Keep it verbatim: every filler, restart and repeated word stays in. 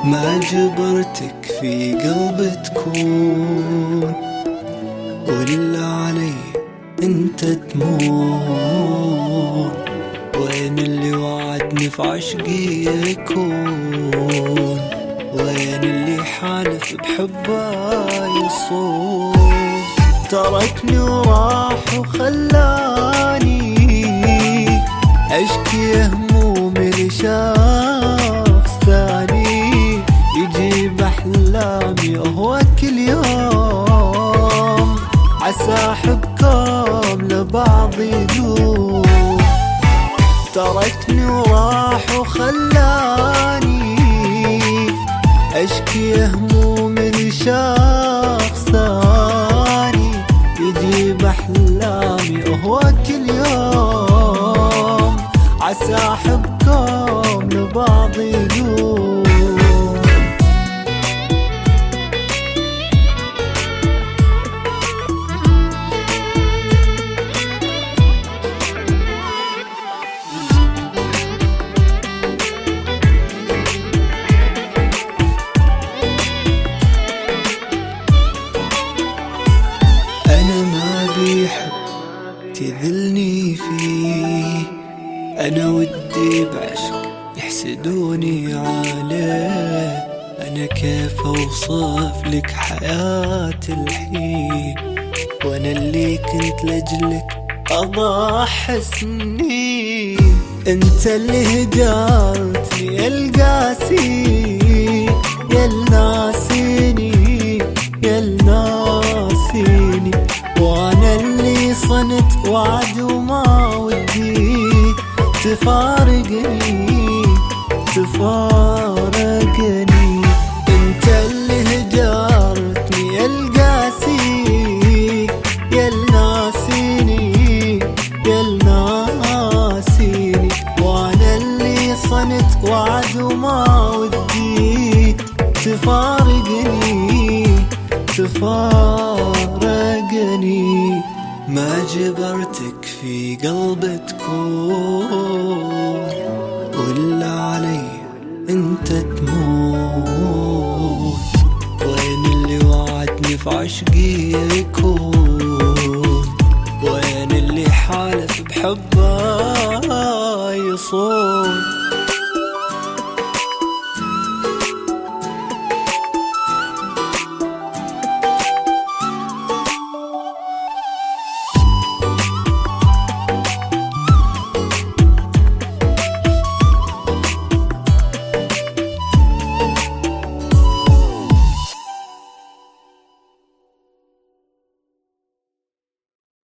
ما جبرتك في قلبي تكون، ولا علي انت تمون. وين اللي وعدني في عشقي يكون؟ وين اللي حالف بحبه يصون؟ تركني وراح وخلاني اشكي همومي لشخص ثاني، يجيب احلامي هو كل يوم، عسى حبكم لبعض يدوم. تركني وراح وخلاني اشكي همومي لشخص ثاني، يجيب احلامي هو كل يوم، عسى حبكم لبعض يدوم. تذلني فيه أنا ودي بعشق يحسدوني عليه، أنا كيف أوصف لك حياة الحين، وأنا اللي كنت لجلك أضحي سنين. أنت اللي هجرتني يا القاسي يا الناسيني يا الناسيني، وانا اللي صنت وعد وما ودي تفارقني تفارقني. انت اللي هجرتني يا القاسي يا الناسيني يا الناسيني، وانا اللي صنت وعد وما ودي تفارقني تفارقني. ما جبرتك في قلبي تكون، ولا علي انت تموت. وين اللي وعدني في عشقي يكون؟ وين اللي حالف بحبه يصون؟